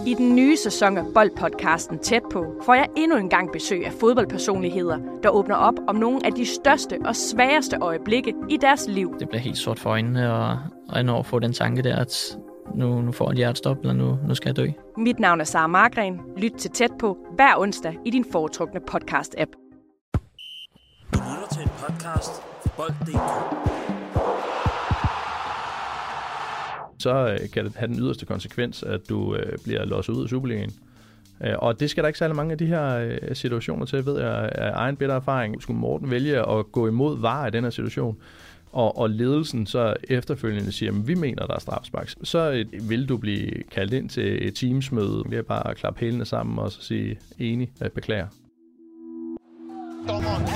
I den nye sæson af Boldpodcasten Tæt på får jeg endnu en gang besøg af fodboldpersonligheder, der åbner op om nogle af de største og sværeste øjeblikke i deres liv. Det bliver helt sort for øjnene, og når få den tanke der, at nu får jeg et hjertestop, eller nu skal jeg dø. Mit navn er Sara Margren. Lyt til Tæt på hver onsdag i din foretrukne podcast-app. Du lytter til en podcast fra Bold.dk. Så kan det have den yderste konsekvens, at du bliver losset ud af Superligaen. Og det skal der ikke særlig mange af de her situationer til, ved jeg, af egen bitter erfaring. Skulle Morten vælge at gå imod VAR i den her situation, og ledelsen så efterfølgende siger, at vi mener, der er strafspark, så vil du blive kaldt ind til et teamsmøde. Vi er bare at klappe hælene sammen og så sige enig, beklager. Dommeren.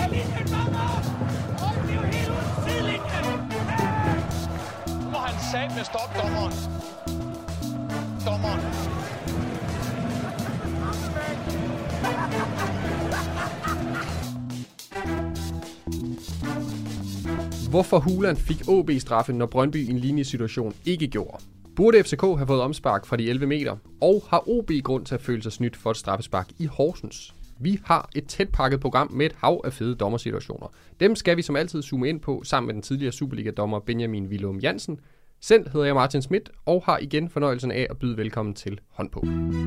Nu må han satme med stop dommeren. Dommeren. Hvorfor Huland fik OB-straffen, når Brøndby i en lignende situation ikke gjorde? Burde FCK have fået omspark fra de 11 meter? Og har OB grund til at føle sig snydt for et straffespark i Horsens? Vi har et tæt pakket program med et hav af fede dommersituationer. Dem skal vi som altid zoome ind på sammen med den tidligere Superliga-dommer Benjamin Willum Jansen. Selv hedder jeg Martin Schmidt og har igen fornøjelsen af at byde velkommen til Hånd på.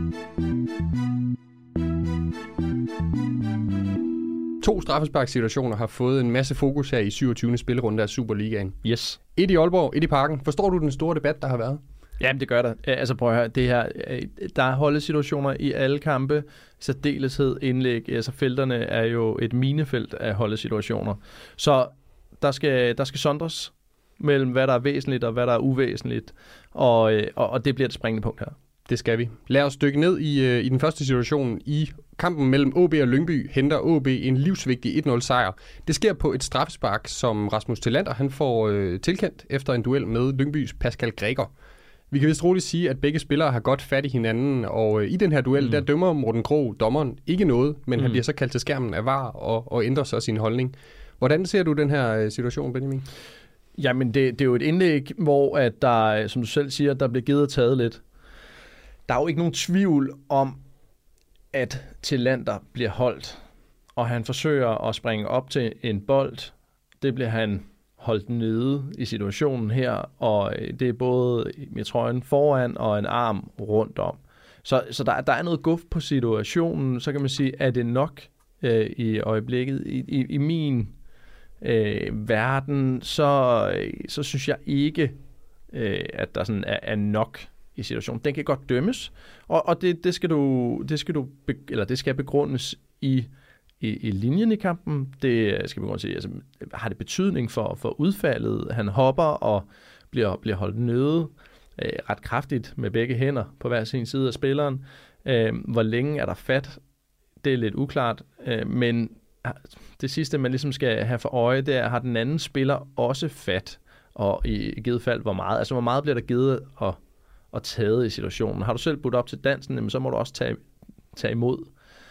To straffesparksituationer har fået en masse fokus her i 27. spillerunde af Superligaen. Yes. Et i Aalborg, et i Parken. Forstår du den store debat, der har været? Jamen, det gør der. Altså prøv at høre, det her, der er holdesituationer i alle kampe, særdeleshed, indlæg, altså felterne er jo et minefelt af holdesituationer. Så der skal sondres mellem, hvad der er væsentligt og hvad der er uvæsentligt, og det bliver et springende punkt her. Det skal vi. Lad os dykke ned i den første situation. I kampen mellem OB og Lyngby henter OB en livsvigtig 1-0 sejr. Det sker på et straffespark, som Rasmus Thelander han får tilkendt efter en duel med Lyngbys Pascal Gregor. Vi kan vist roligt sige, at begge spillere har godt fat i hinanden, og i den her duel, der dømmer Morten Krogh dommeren ikke noget, men han bliver så kaldt til skærmen af VAR og ændrer så sin holdning. Hvordan ser du den her situation, Benjamin? Jamen, det er jo et indlæg, hvor at der, som du selv siger, der bliver givet og taget lidt. Der er jo ikke nogen tvivl om, at Thelander bliver holdt, og han forsøger at springe op til en bold. Det bliver han holdt nede i situationen her, og det er både med trøjen foran og en arm rundt om. Så der er noget guf på situationen, så kan man sige, er det nok i øjeblikket. I min verden, så synes jeg ikke, at der sådan er nok i situationen. Den kan godt dømmes, og det skal begrundes i linjen i kampen. Det skal begrundes i, altså, har det betydning for udfaldet? Han hopper og bliver holdt nede ret kraftigt med begge hænder på hver sin side af spilleren. Hvor længe er der fat? Det er lidt uklart, men det sidste, man ligesom skal have for øje, det er, har den anden spiller også fat? Og i givet fald, hvor meget? Altså, hvor meget bliver der givet og taget i situationen? Har du selv budt op til dansen, så må du også tage imod.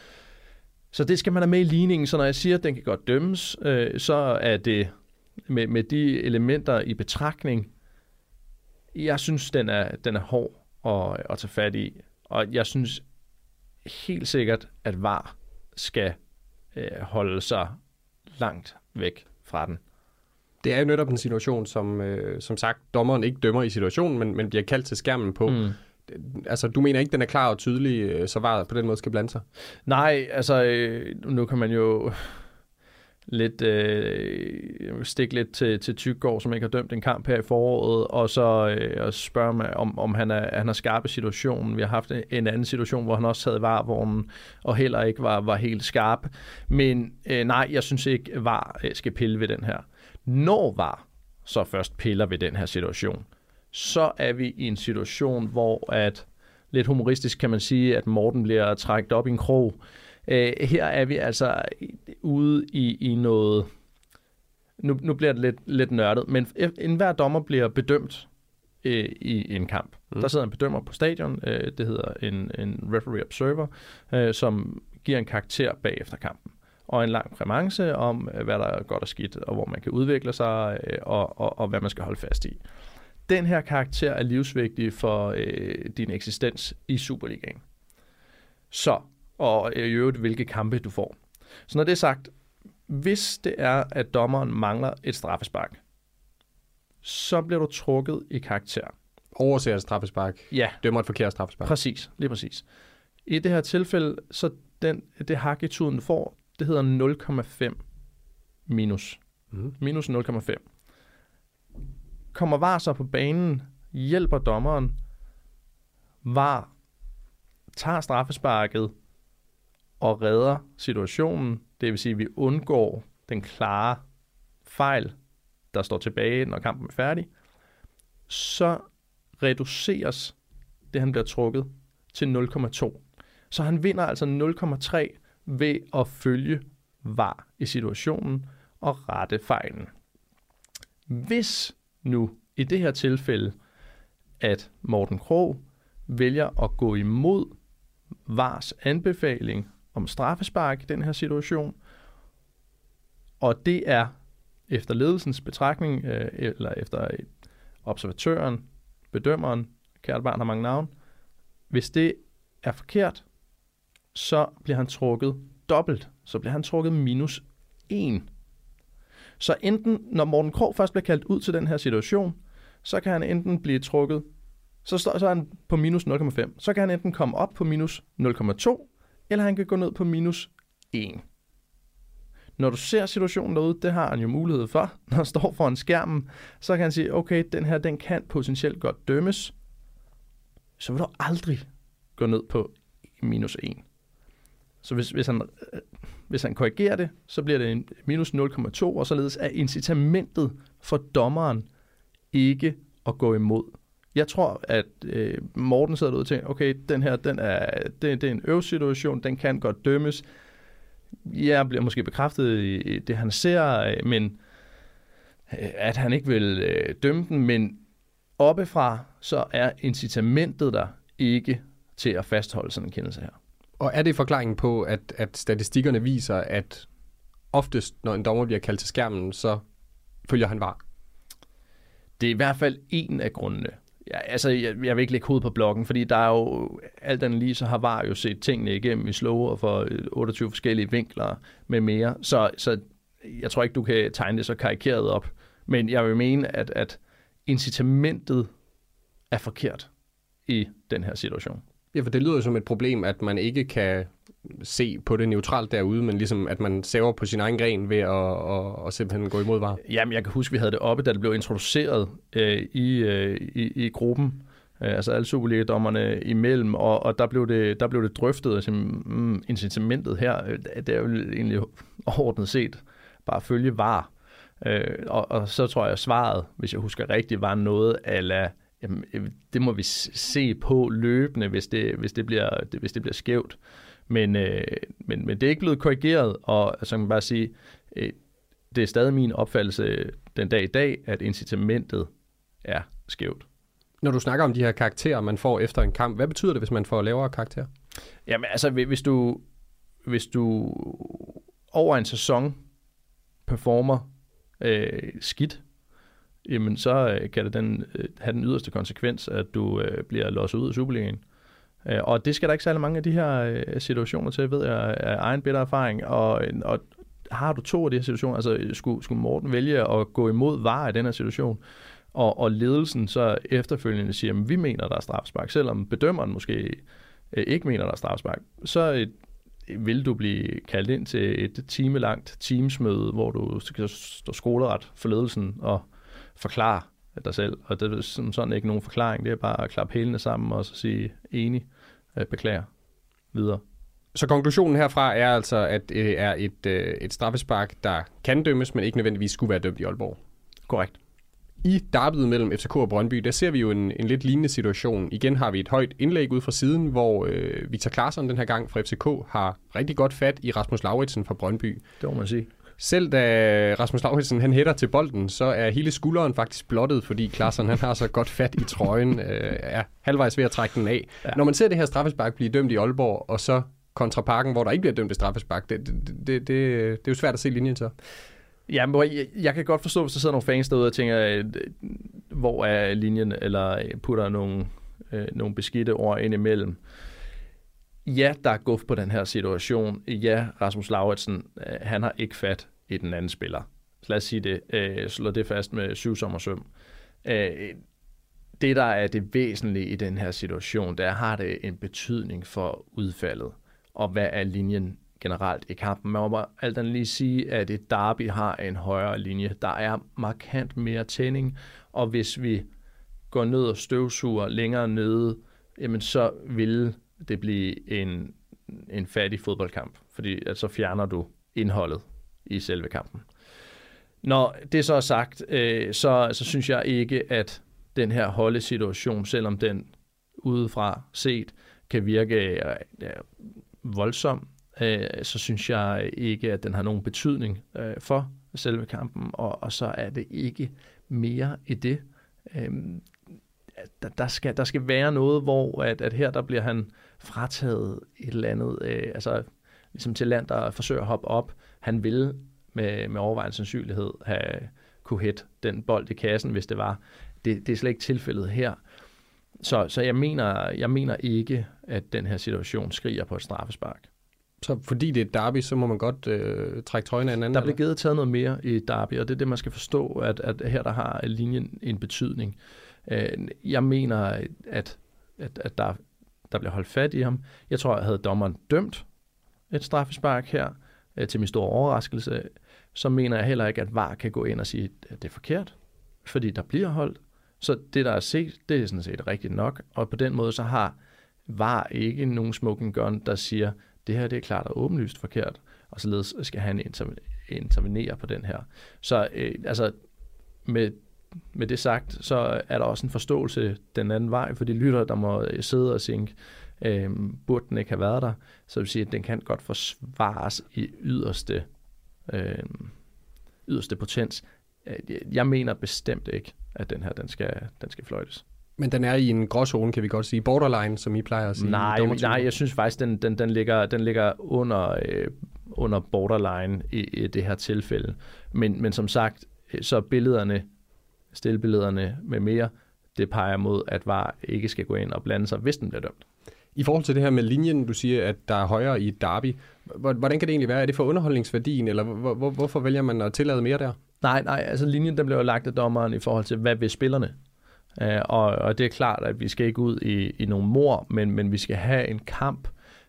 Så det skal man have med i ligningen, så når jeg siger, at den kan godt dømmes, så er det med de elementer i betragtning. Jeg synes, den er hård at tage fat i, og jeg synes helt sikkert, at VAR skal holde sig langt væk fra den. Det er jo netop en situation, som sagt, dommeren ikke dømmer i situationen, men bliver kaldt til skærmen på. Altså, du mener ikke, den er klar og tydelig, så VAR på den måde skal blande sig? Nej, altså, nu kan man jo lidt stikke lidt til Tyggaard, som ikke har dømt en kamp her i foråret, og så spørge mig, om han er skarp i situationen. Vi har haft en anden situation, hvor han også sad i VAR-vognen, og heller ikke var helt skarp. Men nej, jeg synes ikke, VAR skal pille ved den her. Når VAR så først piller ved den her situation, så er vi i en situation, hvor at, lidt humoristisk kan man sige, at Morten bliver trækket op i en krog. Her er vi altså ude i noget, nu bliver det lidt nørdet, men enhver dommer bliver bedømt i en kamp. Der sidder en bedømmer på stadion, det hedder en referee observer, som giver en karakter bagefter kampen. Og en lang præmance om, hvad der er godt og skidt, og hvor man kan udvikle sig, og hvad man skal holde fast i. den her karakter er livsvigtig for din eksistens i Superligaen. Så, og i øvrigt, hvilke kampe du får. Så når det er sagt, hvis det er, at dommeren mangler et straffespark, så bliver du trukket i karakter. Overser et straffespark. Ja. Dømmer et forkert straffespark. Præcis, lige præcis. I det her tilfælde, så det hak i tuden, du får, det hedder 0,5 minus. Minus 0,5. Kommer VAR så på banen, hjælper dommeren, VAR tager straffesparket og redder situationen. Det vil sige, at vi undgår den klare fejl, der står tilbage, når kampen er færdig. Så reduceres det, han bliver trukket, til 0,2. Så han vinder altså 0,3 ved at følge VAR i situationen og rette fejlen. Hvis nu i det her tilfælde, at Morten Krogh vælger at gå imod VARs anbefaling om straffespark i den her situation, og det er efter ledelsens betragtning, eller efter observatøren, bedømmeren, kært barn har mange navn, hvis det er forkert, så bliver han trukket dobbelt. Så bliver han trukket minus 1. Så enten, når Morten Krogh først bliver kaldt ud til den her situation, så kan han enten blive trukket, så er han på minus 0,5. Så kan han enten komme op på minus 0,2, eller han kan gå ned på minus 1. Når du ser situationen derude, det har han jo mulighed for, når han står foran skærmen, så kan han sige, okay, den her, den kan potentielt godt dømmes, så vil du aldrig gå ned på minus 1. Så hvis han korrigerer det, så bliver det en minus 0,2, og således er incitamentet for dommeren ikke at gå imod. Jeg tror, at Morten sidder derude og tænker, okay, den her, det er en øvsituation, den kan godt dømmes. Jeg bliver måske bekræftet i det, han ser, men at han ikke vil dømme den, men oppefra, så er incitamentet der ikke til at fastholde sådan en kendelse her. Og er det forklaringen på, at statistikkerne viser, at oftest, når en dommer bliver kaldt til skærmen, så følger han VAR? Det er i hvert fald en af grundene. Ja, altså, jeg vil ikke lægge hovedet på blokken, fordi der er jo alt andet lige, så har VAR jo set tingene igennem i slower for 28 forskellige vinkler med mere. Så jeg tror ikke, du kan tegne det så karikeret op. Men jeg vil mene, at incitamentet er forkert i den her situation. Ja, for det lyder jo som et problem, at man ikke kan se på det neutralt derude, men ligesom at man saver på sin egen gren ved at simpelthen gå imod VAR. Jamen, jeg kan huske, vi havde det oppe, da det blev introduceret i gruppen, altså alle Superliga-dommerne imellem, og der blev det drøftet, altså, incitamentet her, det er jo egentlig overordnet set bare at følge VAR. Og så tror jeg, at svaret, hvis jeg husker rigtigt, var noget ala, jamen, det må vi se på løbende, hvis det bliver skævt. Men det er ikke blevet korrigeret, og så kan man bare sige, det er stadig min opfattelse den dag i dag, at incitamentet er skævt. Når du snakker om de her karakterer, man får efter en kamp, hvad betyder det, hvis man får lavere karakterer? Jamen altså, hvis du over en sæson performer skidt, jamen så kan det have den yderste konsekvens, at du bliver losset ud af Superligaen. Og det skal der ikke særlig mange af de her situationer til, ved jeg, af egen bitter erfaring. Og har du 2 af de her situationer, altså skulle Morten vælge at gå imod VAR i den her situation, og ledelsen så efterfølgende siger, at vi mener, der er straffespark, selvom bedømmeren måske ikke mener, der er straffespark, så vil du blive kaldt ind til et timelangt teamsmøde, hvor du skal stå skoleret for ledelsen og forklare dig selv. Og det er sådan ikke nogen forklaring, det er bare at klappe hælene sammen og så sige enig, beklager, videre. Så konklusionen herfra er altså, at det er et straffespark, der kan dømmes, men ikke nødvendigvis skulle være dømt i Aalborg. Korrekt. I derbyet mellem FCK og Brøndby, der ser vi jo en lidt lignende situation. Igen har vi et højt indlæg ud fra siden, hvor Victor Claesson den her gang fra FCK har rigtig godt fat i Rasmus Lauritsen fra Brøndby. Det må man sige. Selv da Rasmus Lauritsen han hætter til bolden, så er hele skulderen faktisk blottet, fordi Claesson han har så godt fat i trøjen, er halvvejs ved at trække den af. Ja. Når man ser det her straffespark blive dømt i Aalborg, og så kontra Parken, hvor der ikke bliver dømt et straffespark, det er jo svært at se linjen så. Ja, men jeg kan godt forstå, hvis der sidder nogle fans derude og tænker, hvor er linjen, eller putter nogle beskidte ord ind imellem. Ja, der er guf på den her situation. Ja, Rasmus Lauritsen, han har ikke fat i den anden spiller. Så lad os sige det. Slå det fast med 7-sommersøm. Det, der er det væsentlige i den her situation, der har det en betydning for udfaldet. Og hvad er linjen generelt i kampen? Man må alt andet lige sige, at et derby har en højere linje. Der er markant mere tænding, og hvis vi går ned og støvsuger længere nede, jamen så vil det blive en fattig fodboldkamp, fordi at så fjerner du indholdet i selve kampen. Når det så er sagt, så synes jeg ikke, at den her holdesituation, selvom den udefra set kan virke voldsom, så synes jeg ikke, at den har nogen betydning for selve kampen, og så er det ikke mere i det. Der skal være noget, hvor at her der bliver han frataget et eller andet, altså ligesom Tillander forsøger at hoppe op. Han vil med overvejende sandsynlighed kunne hætte den bold i kassen, hvis det var. Det er slet ikke tilfældet her. Så jeg mener ikke, at den her situation skriger på et straffespark. Så fordi det er et derby, så må man godt trække trøjen af en anden? Der bliver givet taget noget mere i derby, og det er det, man skal forstå, at her der har linjen en betydning. Jeg mener, at der bliver holdt fat i ham. Jeg tror, at havde dommeren dømt et straffespark her, til min store overraskelse, så mener jeg heller ikke, at VAR kan gå ind og sige, at det er forkert, fordi der bliver holdt. Så det, der er set, det er sådan set rigtigt nok, og på den måde så har VAR ikke nogen smoking gun, der siger, det her det er klart og åbenlyst forkert, og således skal han intervenere på den her. Så med det sagt, så er der også en forståelse den anden vej, for de lytter, der må sidde og tænke, burde den ikke have været der, så vil sige, at den kan godt forsvares i yderste potens. Jeg mener bestemt ikke, at den her, den skal fløjtes. Men den er i en gråzone, kan vi godt sige. Borderline, som I plejer at sige. Nej, jeg synes faktisk, den ligger under borderline i det her tilfælde. Men som sagt, så stillbillederne med mere, det peger mod, at VAR ikke skal gå ind og blande sig, hvis den bliver dømt. I forhold til det her med linjen, du siger, at der er højere i et derby. Hvordan kan det egentlig være? Er det for underholdningsværdien, eller hvorfor vælger man at tillade mere der? Nej, altså linjen der bliver jo lagt af dommeren i forhold til, hvad vil spillerne? Og det er klart, at vi skal ikke ud i nogle mord, men vi skal have en kamp,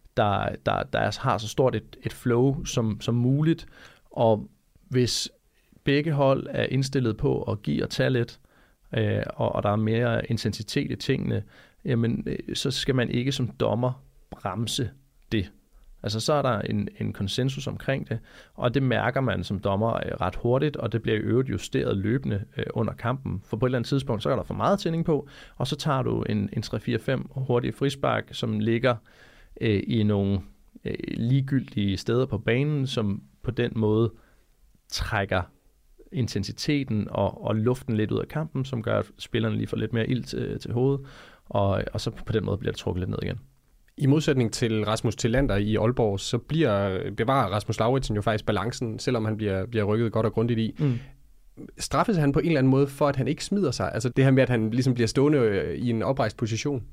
der har så stort et flow som muligt, og hvis begge hold er indstillet på at give og tage lidt, og der er mere intensitet i tingene, jamen, så skal man ikke som dommer bremse det. Altså, så er der en konsensus omkring det, og det mærker man som dommer ret hurtigt, og det bliver i øvrigt justeret løbende under kampen. For på et eller andet tidspunkt, så er der for meget tænding på, og så tager du en 3-4-5 hurtige frispark, som ligger i nogle ligegyldige steder på banen, som på den måde trækker intensiteten og luften lidt ud af kampen, som gør, at spillerne lige får lidt mere ild til hovedet, og så på den måde bliver det trukket lidt ned igen. I modsætning til Rasmus Tillander i Aalborg, så bevarer Rasmus Lauritsen jo faktisk balancen, selvom han bliver rykket godt og grundigt i. Straffes han på en eller anden måde for, at han ikke smider sig? Altså det her med, at han ligesom bliver stående i en oprejst position?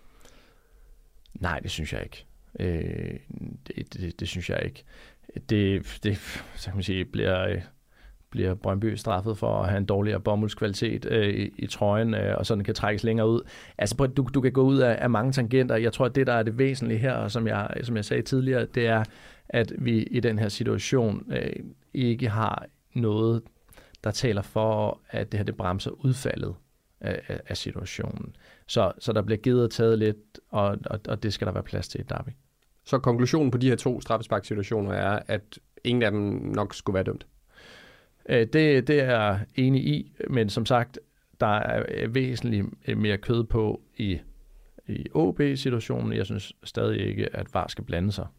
Nej, det synes jeg ikke. Det synes jeg ikke. Det så kan man sige, bliver Brøndby straffet for at have en dårligere bomuldskvalitet i trøjen, og så den kan trækkes længere ud. Altså, du kan gå ud af mange tangenter. Jeg tror, at det, der er det væsentlige her, og som jeg sagde tidligere, det er, at vi i den her situation ikke har noget, der taler for, at det her det bremser udfaldet af situationen. Så der bliver givet og taget lidt, og det skal der være plads til i derby. Så konklusionen på de her 2 straffesparksituationer er, at ingen af dem nok skulle være dømt? Det er jeg enig i, men som sagt, der er væsentligt mere kød på i OB-situationen. Jeg synes stadig ikke, at VAR skal blande sig.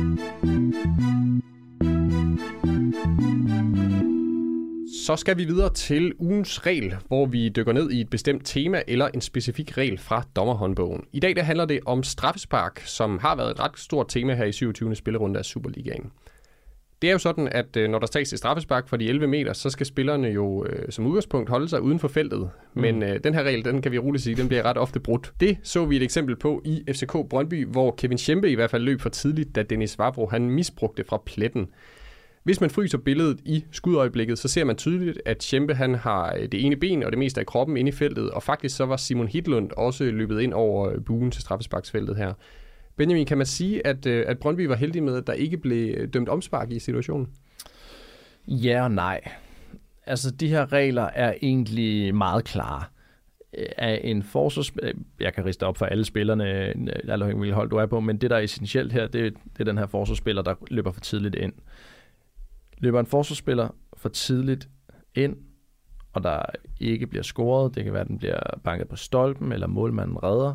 Så skal vi videre til ugens regel, hvor vi dykker ned i et bestemt tema eller en specifik regel fra dommerhåndbogen. I dag der handler det om straffespark, som har været et ret stort tema her i 27. spillerunde af Superligaen. Det er jo sådan, at når der tages et straffespark fra de 11 meter, så skal spillerne jo som udgangspunkt holde sig uden for feltet. Men den her regel, den kan vi roligt sige, den bliver ret ofte brudt. Det så vi et eksempel på i FCK Brøndby, hvor Kevin Schempe i hvert fald løb for tidligt, da Dennis Vavro han misbrugte fra pletten. Hvis man fryser billedet i skudøjeblikket, så ser man tydeligt, at Schempe han har det ene ben og det meste af kroppen inde i feltet, og faktisk så var Simon Hitlund også løbet ind over buen til straffesparksfeltet her. Benjamin, kan man sige, at Brøndby var heldig med, at der ikke blev dømt omspark i situationen? Ja og nej. Altså, de her regler er egentlig meget klare. Af en forsvarsspiller, jeg kan riste op for alle spillerne, alle hvilket hold du er på, men det, der er essentielt her, det er den her forsvarsspiller, der løber for tidligt ind. Løber en forsvarsspiller for tidligt ind, og der ikke bliver scoret, det kan være, at den bliver banket på stolpen, eller målmanden redder,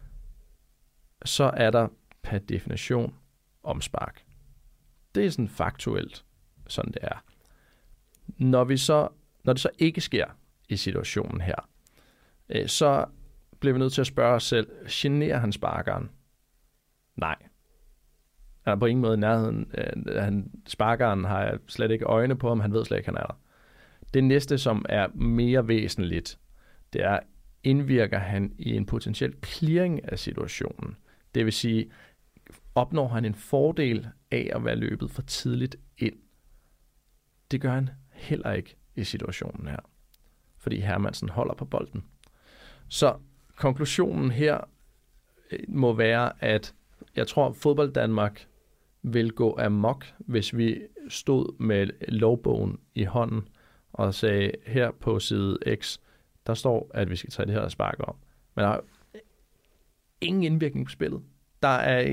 så er der per definition omspark. Det er sådan faktuelt, sådan det er. Når det så ikke sker i situationen her, så bliver vi nødt til at spørge os selv, generer han sparkeren? Nej. Han er på ingen måde i nærheden. Sparkeren har slet ikke øjne på ham, han ved slet ikke, han er der. Det næste, som er mere væsentligt, det er, indvirker han i en potentiel clearing af situationen. Det vil sige, opnår han en fordel af at være løbet for tidligt ind. Det gør han heller ikke i situationen her, fordi Hermansen holder på bolden. Så konklusionen her må være, at jeg tror, Fodbold Danmark vil gå amok, hvis vi stod med lovbogen i hånden og sagde, her på side X, der står, at vi skal tage det her spark om. Men der er ingen indvirkning på spillet. Der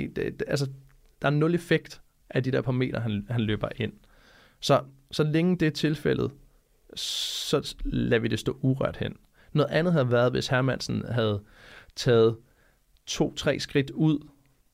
er nul effekt af de der par meter, han løber ind. Så længe det er tilfældet, så lader vi det stå urørt hen. Noget andet havde været, hvis Hermansen havde taget 2-3 skridt ud,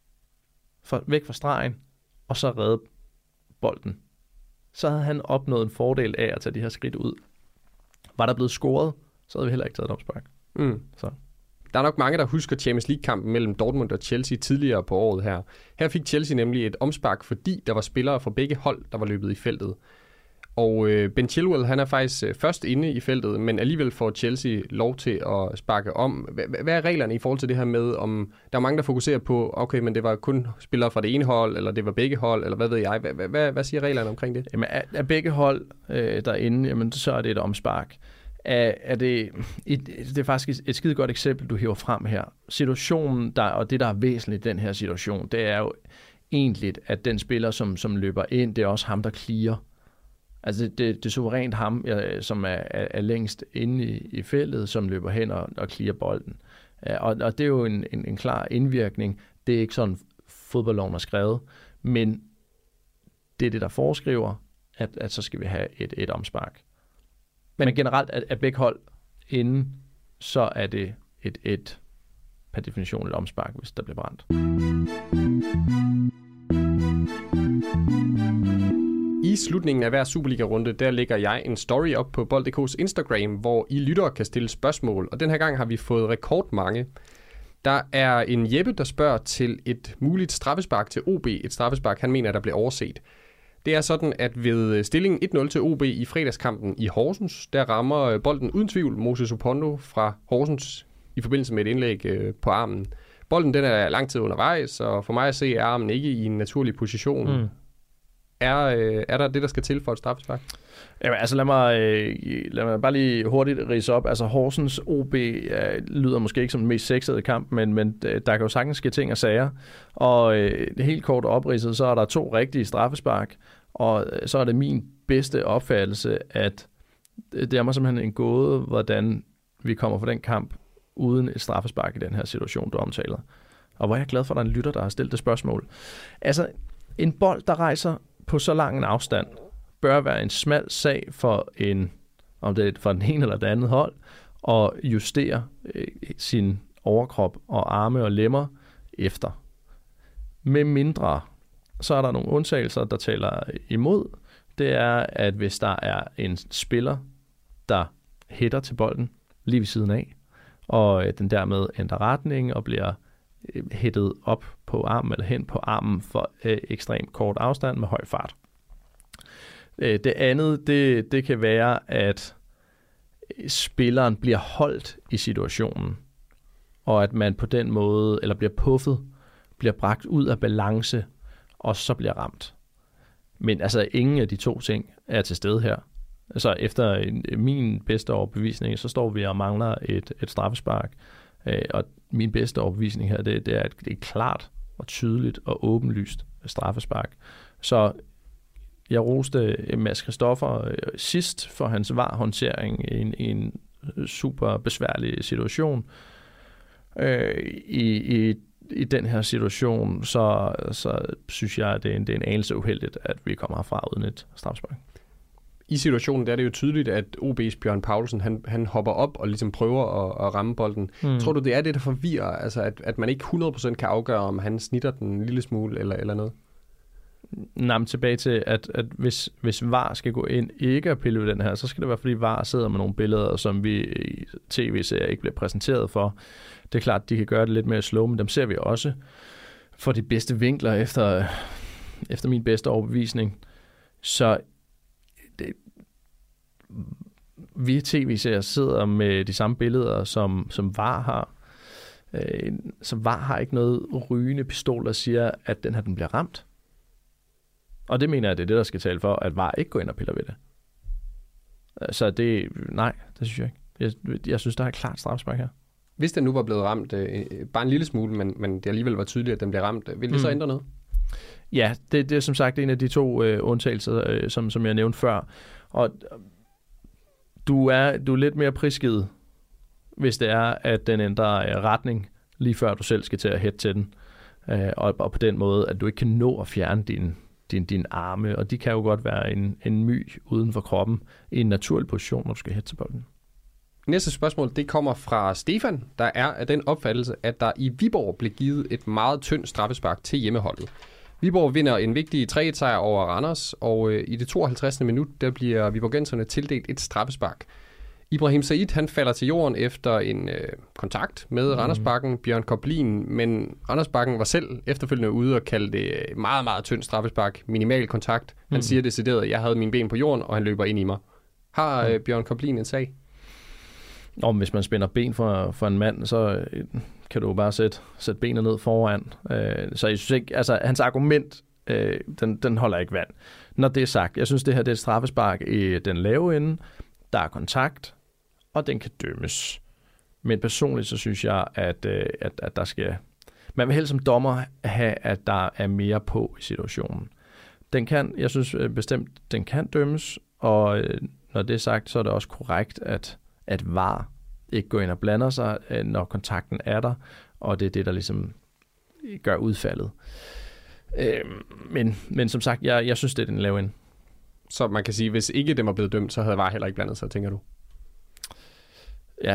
væk fra stregen, og så reddet bolden. Så havde han opnået en fordel af at tage de her skridt ud. Var der blevet scoret, så havde vi heller ikke taget et opspark. Så. Der er nok mange, der husker Champions League-kampen mellem Dortmund og Chelsea tidligere på året her. Her fik Chelsea nemlig et omspark, fordi der var spillere fra begge hold, der var løbet i feltet. Og Ben Chilwell, han er faktisk først inde i feltet, men alligevel får Chelsea lov til at sparke om. Hvad er reglerne i forhold til det her med, om der er mange, der fokuserer på, okay, men det var kun spillere fra det ene hold, eller det var begge hold, eller hvad ved jeg? Hvad siger reglerne omkring det? Jamen, er begge hold derinde, jamen, så er det et omspark. Det er faktisk et skide godt eksempel, du hiver frem her. Situationen, og det, der er væsentligt i den her situation, det er jo egentlig, at den spiller, som løber ind, det er også ham, der clearer. Altså det er suverænt ham, som er længst inde i feltet, som løber hen og clearer bolden. Og det er jo en klar indvirkning. Det er ikke sådan, fodboldloven er skrevet, men det er det, der foreskriver, at så skal vi have et omspark. Men generelt er begge hold inde, så er det et per definition et omspark, hvis der bliver brændt. I slutningen af hver Superliga-runde, der lægger jeg en story op på Bold.dk's Instagram, hvor I lyttere kan stille spørgsmål, og den her gang har vi fået rekordmange. Der er en Jeppe, der spørger til et muligt straffespark til OB, et straffespark, han mener, der blev overset. Det er sådan, at ved stillingen 1-0 til OB i fredagskampen i Horsens, der rammer bolden uden tvivl Moses Opondo fra Horsens i forbindelse med et indlæg på armen. Bolden den er lang tid undervejs, og for mig at se er armen ikke i en naturlig position. Er der det, der skal til for et straffespark? Jamen, altså lad mig bare lige hurtigt ridse op. Altså Horsens OB lyder måske ikke som den mest sexede kamp, men der kan jo sagtens ske ting og sager. Og helt kort opridset, så er der 2 rigtige straffespark, og så er det min bedste opfattelse, at det er mig simpelthen en gåde, hvordan vi kommer fra den kamp uden et straffespark i den her situation, du omtaler. Og hvor er jeg glad for, at der er en lytter, der har stillet det spørgsmål. Altså, en bold, der rejser på så lang en afstand, bør være en smal sag for om det er for den ene eller det andet hold, og justere sin overkrop og arme og lemmer efter. Med mindre, så er der nogle undtagelser, der taler imod. Det er, at hvis der er en spiller, der hætter til bolden lige ved siden af, og den dermed ændrer retning og bliver hættet op på armen eller hen på armen for ekstremt kort afstand med høj fart. Det andet, det kan være, at spilleren bliver holdt i situationen, og at man på den måde, eller bliver puffet, bliver bragt ud af balance, og så bliver ramt. Men altså, ingen af de to ting er til stede her. Altså, efter min bedste overbevisning, så står vi og mangler et straffespark. Og min bedste overbevisning her, det er, at det er klart og tydeligt og åbenlyst straffespark. Så jeg roste Mads Christoffer sidst for hans VAR-håndtering i en super besværlig situation. I den her situation, så synes jeg, at det er en anelse uheldigt, at vi kommer herfra uden et straffespark. I situationen der er det jo tydeligt, at OB's Bjørn Paulsen, han hopper op og ligesom prøver at ramme bolden. Tror du, det er det, der forvirrer? Altså, at man ikke 100% kan afgøre, om han snitter den en lille smule eller noget? Nej, men tilbage til, at hvis VAR skal gå ind ikke at pille ved den her, så skal det være, fordi VAR sidder med nogle billeder, som vi i tv-serier ikke bliver præsenteret for. Det er klart, de kan gøre det lidt mere slow, men dem ser vi også for de bedste vinkler efter min bedste overbevisning. Så vi tv-serier sidder med de samme billeder, som VAR har. Så VAR har ikke noget rygende pistol, der siger, at den her den bliver ramt. Og det mener jeg, det er det, der skal tale for, at VAR ikke går ind og piller ved det. Så det synes jeg ikke. Jeg synes, der er et klart straffespark her. Hvis den nu var blevet ramt, bare en lille smule, men det alligevel var tydeligt, at den blev ramt, ville det så ændre noget? Ja, det er som sagt en af de to undtagelser, som jeg nævnte før. Og du er lidt mere prisgivet, hvis det er, at den ændrer retning, lige før du selv skal til at hætte til den. Og på den måde, at du ikke kan nå at fjerne dine arme, og de kan jo godt være en my uden for kroppen i en naturlig position, når du skal hætte til bolden. Næste spørgsmål, det kommer fra Stefan, der er af den opfattelse, at der i Viborg blev givet et meget tyndt straffespark til hjemmeholdet. Viborg vinder en vigtig 3-1-sejr over Randers, og i det 52. minut, der bliver viborgenserne tildelt et straffespark. Ibrahim Said, han falder til jorden efter en kontakt med Randersbakken, Bjørn Koblin, men Randersbakken var selv efterfølgende ude og kaldte det meget, meget tyndt straffespark, minimal kontakt. Han siger decideret, at jeg havde mine ben på jorden, og han løber ind i mig. Har Bjørn Koblin en sag? Nå, hvis man spænder ben for en mand, så kan du jo bare sætte benene ned foran. Så jeg synes ikke, altså hans argument, den holder ikke vand. Når det er sagt, jeg synes det her det er et straffespark i den lave ende, der er kontakt, og den kan dømmes. Men personligt så synes jeg, at der skal... Man vil helst som dommer have, at der er mere på i situationen. Jeg synes bestemt, den kan dømmes, og når det er sagt, så er det også korrekt, at VAR ikke går ind og blander sig, når kontakten er der, og det er det, der ligesom gør udfaldet. Men som sagt, jeg synes, det er den lave ende. Så man kan sige, hvis ikke det var blevet dømt, så havde VAR heller ikke blandet sig, tænker du? Ja,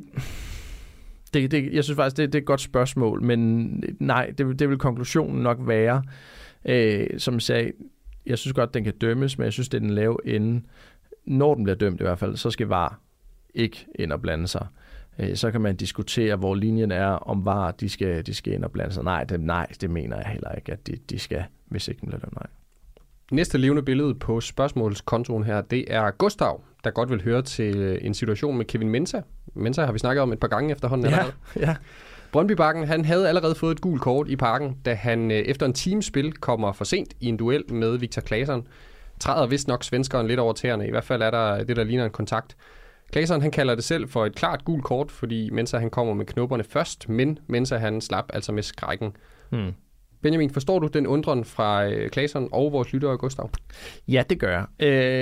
jeg synes faktisk, det er et godt spørgsmål, men nej, det vil konklusionen nok være. Som jeg sagde, jeg synes godt, den kan dømmes, men jeg synes, det er den lave ende. Når den bliver dømt i hvert fald, så skal VAR ikke ind og blande sig. Så kan man diskutere, hvor linjen er, om VAR de skal ind og blande sig. Nej, det mener jeg heller ikke, at de skal, hvis ikke den bliver dømt. Nej. Næste levende billede på spørgsmålskontoen her, det er Gustav, der godt vil høre til en situation med Kevin Mensah. Mensah har vi snakket om et par gange efterhånden. Ja. Brøndby-Bakken, han havde allerede fået et gult kort i Parken, da han efter en teamspil kommer for sent i en duel med Victor Claesson. Træder vist nok svenskeren lidt over tæerne. I hvert fald er der det, der ligner en kontakt. Claesson, han kalder det selv for et klart gult kort, fordi Mensah han kommer med knopperne først, men Mensah han slap altså med skrækken. Benjamin, forstår du den undren fra Claesson og vores lyttere Gustav? Ja, det gør jeg.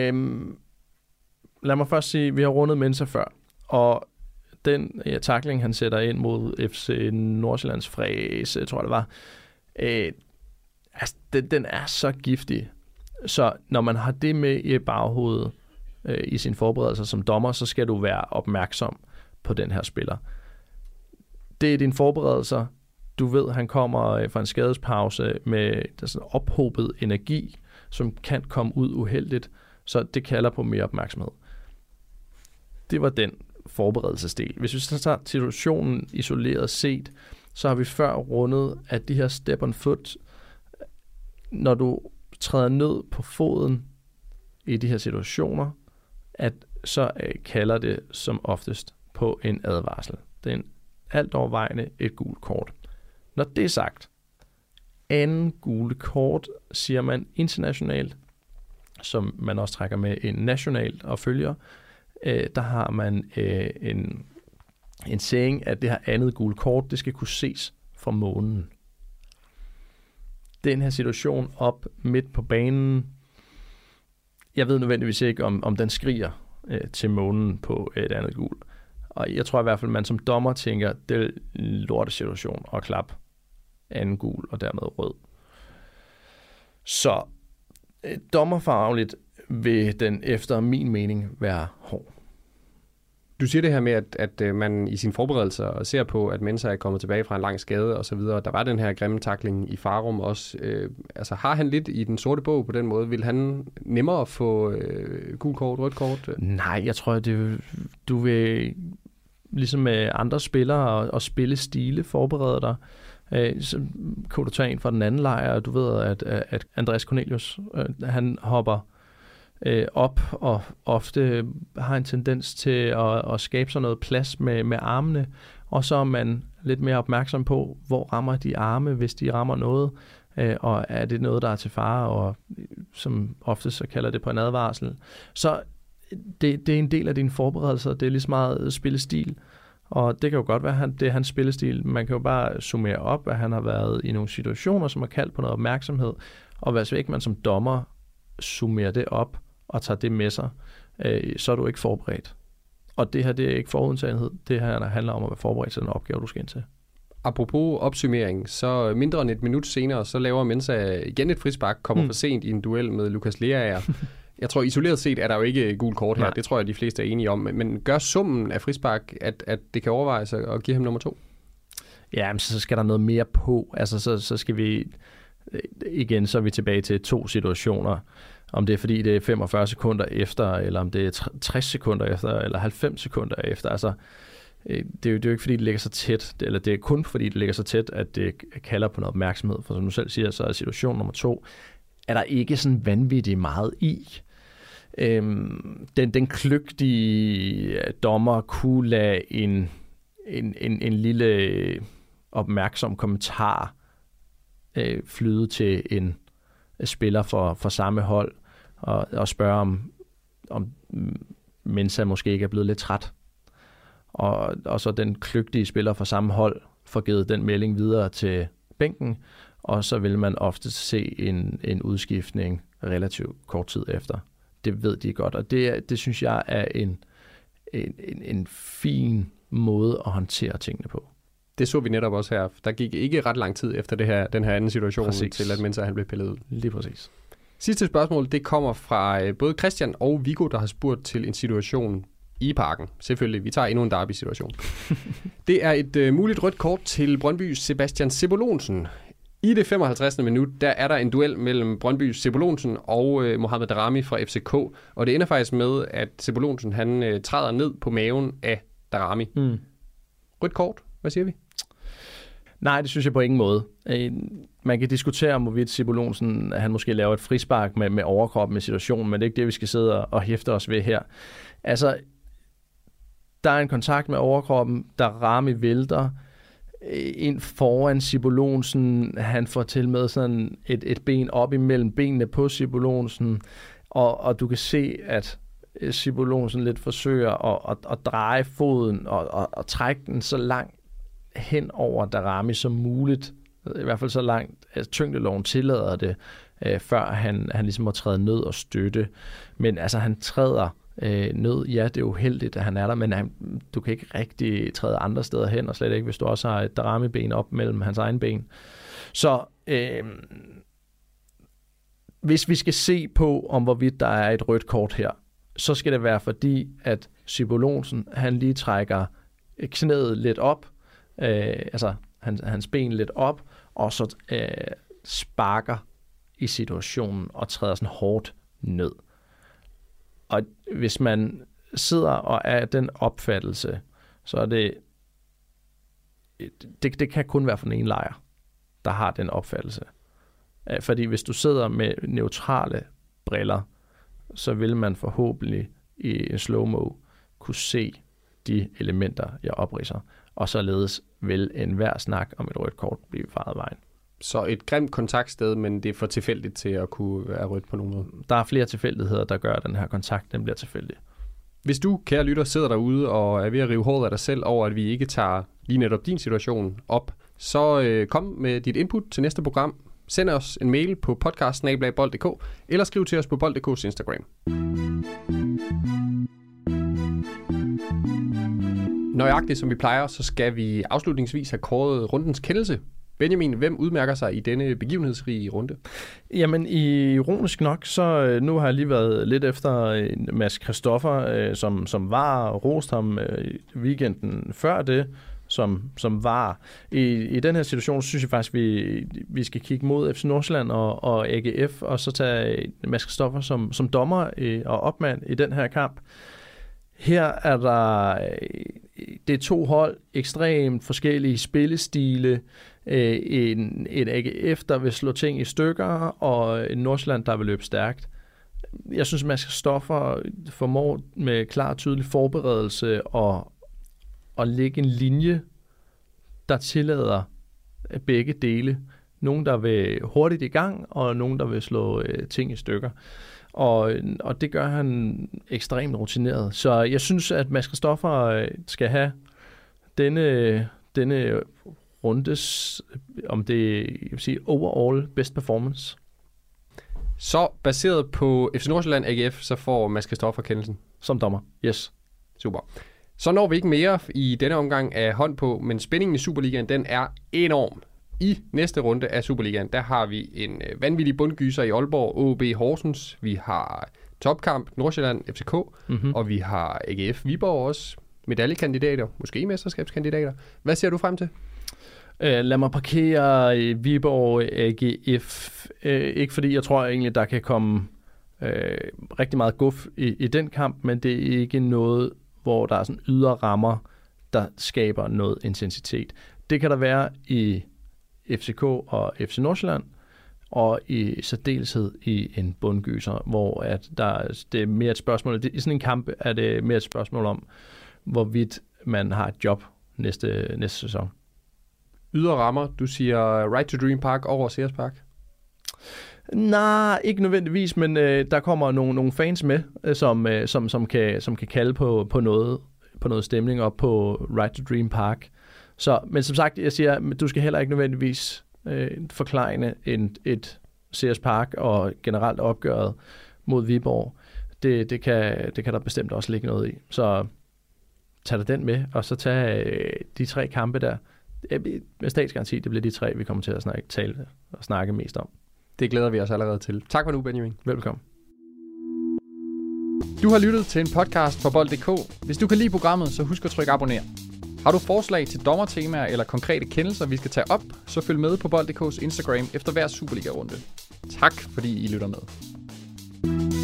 Lad mig først sige, at vi har rundet Mensah før, og den tackling, han sætter ind mod FC Nordsjællands Fræs, tror jeg det var, den er så giftig. Så når man har det med i baghovedet i sine forberedelser som dommer, så skal du være opmærksom på den her spiller. Det er dine forberedelser. Du ved, han kommer fra en skadespause med sådan ophobet energi, som kan komme ud uheldigt, så det kalder på mere opmærksomhed. Det var den forberedelsesdel. Hvis vi så tager situationen isoleret set, så har vi før rundet, at de her step on foot, når du træder ned på foden, i de her situationer, at så kalder det som oftest på en advarsel. Det er en alt overvejende et gult kort. Når det er sagt, anden gule kort siger man internationalt, som man også trækker med en nationalt og følger, der har man en saying, at det her andet gule kort, det skal kunne ses fra månen. Den her situation op midt på banen, jeg ved nødvendigvis ikke, om den skriger til månen på et andet gul. Og jeg tror i hvert fald, man som dommer tænker, det er en lortesituation at klappe anden gul og dermed rød. Så dommerfagligt vil den efter min mening være hård. Du siger det her med, at man i sin forberedelser ser på, at Mensah er kommet tilbage fra en lang skade og så videre. Der var den her grimme tackling i Farum også. Altså har han lidt i den sorte bog på den måde? Vil han nemmere få gul kort, rødt kort? Nej, jeg tror, at du vil ligesom med andre spillere og spillestile forberede dig. Så kunne du tage en fra den anden lejr, og du ved, at Andreas Cornelius, han hopper op og ofte har en tendens til at skabe sådan noget plads med armene, og så er man lidt mere opmærksom på, hvor rammer de arme, hvis de rammer noget, og er det noget, der er til fare, og som ofte så kalder det på en advarsel. Så det er en del af dine forberedelser, det er lige så meget spillestil, og det kan jo godt være, det er hans spillestil. Man kan jo bare summere op, at han har været i nogle situationer, som har kaldt på noget opmærksomhed, og hvis ikke man som dommer summerer det op og tager det med sig, så er du ikke forberedt. Og det her, det er ikke forudindtagethed. Det her handler om at være forberedt til den opgave, du skal ind til. Apropos opsummering, så mindre end et minut senere, så laver Mensah igen et frispark, kommer for sent i en duel med Lukas Leaer. Jeg tror, isoleret set er der jo ikke gul kort her. Nej. Det tror jeg, de fleste er enige om. Men gør summen af frispark, at det kan overvejes at give ham nummer 2? Ja, men så skal der noget mere på. Altså, så skal vi... Igen, så er vi tilbage til 2 situationer. Om det er, fordi det er 45 sekunder efter, eller om det er 60 sekunder efter, eller 90 sekunder efter. Altså, det er jo ikke, fordi det ligger så tæt, eller det er kun, fordi det ligger så tæt, at det kalder på noget opmærksomhed. For som du selv siger, så er situation nummer 2, er der ikke sådan vanvittigt meget i. Den kløgtige dommer kunne lade en lille opmærksom kommentar flyde til en spiller for samme hold og spørge om Mensah måske ikke er blevet lidt træt. Og så den kløgtige spiller for samme hold får givet den melding videre til bænken, og så vil man ofte se en udskiftning relativt kort tid efter. Det ved de godt, og det synes jeg er en fin måde at håndtere tingene på. Det så vi netop også her. Der gik ikke ret lang tid efter den her anden situation, til at Mensah han blev pillet ud. Lige præcis. Sidste spørgsmål, det kommer fra både Christian og Viggo, der har spurgt til en situation i Parken. Selvfølgelig, vi tager endnu en derby-situation. Det er et muligt rødt kort til Brøndbys Sebastian Sebulonsen. I det 55. minut, der er der en duel mellem Brøndbys Sebulonsen og Mohamed Daramy fra FCK. Og det ender faktisk med, at Sebulonsen han træder ned på maven af Daramy. Rødt kort, hvad siger vi? Nej, det synes jeg på ingen måde. Man kan diskutere, om hvorvidt Sebulonsen han måske laver et frispark med overkroppen i situationen, men det er ikke det, vi skal sidde og hæfte os ved her. Altså, der er en kontakt med overkroppen, Daramy vælter ind foran Sebulonsen. Han får til med sådan et ben op imellem benene på Sebulonsen, og du kan se, at Sebulonsen lidt forsøger at dreje foden og trække den så langt hen over Daramy som muligt. I hvert fald så langt, at tyngdeloven tillader det, før han ligesom må træde ned og støtte. Men altså, han træder ned. Ja, det er uheldigt, at han er der, men du kan ikke rigtig træde andre steder hen, og slet ikke, hvis du også har et Daramy-ben op mellem hans egen ben. Så hvis vi skal se på, om hvorvidt der er et rødt kort her, så skal det være fordi, at Sebulonsen, han lige trækker knæet lidt op, altså hans ben lidt op, og så sparker i situationen og træder sådan hårdt ned. Og hvis man sidder og er den opfattelse, så er det kan kun være fra den ene lejr, der har den opfattelse. Fordi hvis du sidder med neutrale briller, så vil man forhåbentlig i en slow-mo kunne se de elementer, jeg opridser. Og således vil enhver snak om et rødt kort blive faret af vejen. Så et grimt kontaktsted, men det er for tilfældigt til at kunne være rødt på nogen måde. Der er flere tilfældigheder, der gør, at den her kontakt den bliver tilfældig. Hvis du, kære lytter, sidder derude og er ved at rive håret af dig selv over, at vi ikke tager lige netop din situation op, så kom med dit input til næste program. Send os en mail på podcast@bold.dk eller skriv til os på bold.dk's Instagram. Nøjagtigt som vi plejer, så skal vi afslutningsvis have kåret rundens kendelse. Benjamin, hvem udmærker sig i denne begivenhedsrige runde? Jamen, ironisk nok, så nu har jeg lige været lidt efter Mads Christoffer, som var rost ham weekenden før det, som var. I den her situation, synes jeg faktisk, vi skal kigge mod FC Nordsjælland og AGF, og så tage Mads Christoffer som dommer og opmand i den her kamp. Her er det er to hold, ekstremt forskellige spillestile, en AGF, der vil slå ting i stykker, og en Nordsjælland, der vil løbe stærkt. Jeg synes, Mads Christoffer formår med klar og tydelig forberedelse at lægge en linje, der tillader begge dele. Nogen, der vil hurtigt i gang, og nogen, der vil slå ting i stykker. Og det gør han ekstremt rutineret. Så jeg synes, at Mads Christoffer skal have denne rundes, om det jeg vil sige, overall best performance. Så baseret på FC Nordsjælland AGF, så får Mads Christoffer kendelsen. Som dommer, yes. Super. Så når vi ikke mere i denne omgang af hånd på, men spændingen i Superligaen, den er enorm. I næste runde af Superligaen, der har vi en vanvittig bundgyser i Aalborg, AaB Horsens. Vi har topkamp Nordsjælland FCK, og vi har AGF Viborg også. Medaljekandidater, måske mesterskabskandidater. Hvad ser du frem til? Lad mig parkere Viborg AGF. Ikke fordi jeg tror egentlig, der kan komme rigtig meget guf i den kamp, men det er ikke noget, hvor der er sådan ydre rammer, der skaber noget intensitet. Det kan der være i FCK og FC Nordsjælland, og i særdeleshed i en bundgyser, hvor at det er mere et spørgsmål. I sådan en kamp er det mere et spørgsmål om, hvorvidt man har et job næste sæson. Ydre rammer, du siger Right to Dream Park over Sears Park? Nej, ikke nødvendigvis, men der kommer nogle fans med, som kan kalde på noget stemning op på Right to Dream Park. Men som sagt, jeg siger, du skal heller ikke nødvendigvis forklejne et Sears Park og generelt opgøret mod Viborg. Det kan der bestemt også ligge noget i. Så tag dig den med, og så tag de 3 kampe der. Med statsgaranti, det bliver de 3, vi kommer til at snakke mest om. Det glæder vi os allerede til. Tak for nu, Benjamin. Velkommen. Du har lyttet til en podcast fra bold.dk. Hvis du kan lide programmet, så husk at trykke abonner. Har du forslag til dommertemaer eller konkrete kendelser, vi skal tage op, så følg med på bold.dk's Instagram efter hver Superliga-runde. Tak fordi I lytter med.